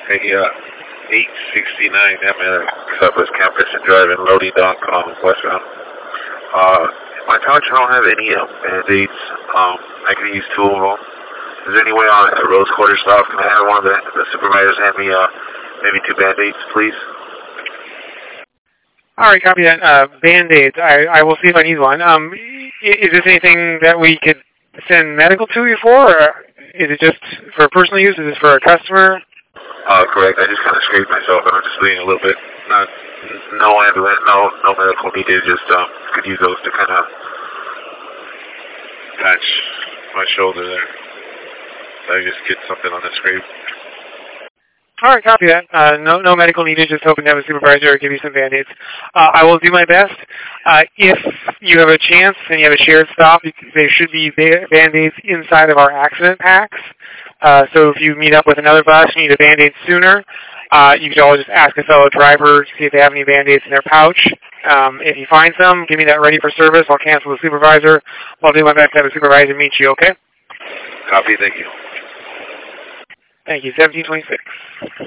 a 869 MN Southwest Campus and Drive-In Loading.com westbound. My pouch, I don't have any Band-Aids. I can use 2 of them. Is there any way on a Rose Quarter stop can I have one of the supervisors hand me maybe 2 Band-Aids, please? All right, copy that. Band-Aids. I will see if I need one. Is this anything that we could send medical to you for, or is it just for personal use? Is this for a customer? Correct. I just kind of scraped myself and I'm just bleeding a little bit. No ambulance, no medical needed. Just could use those to kind of patch my shoulder there. So I just get something on the scrape. All right, copy that. No medical needed, just hoping to have a supervisor give you some Band-Aids. I will do my best. If you have a chance and you have a shared stop, there should be Band-Aids inside of our accident packs. So if you meet up with another bus, you need a Band-Aid sooner, you can always just ask a fellow driver to see if they have any Band-Aids in their pouch. If you find some, give me that ready for service. I'll cancel the supervisor. I'll do my best to have a supervisor meet you, okay? Copy, thank you. Thank you, 1726.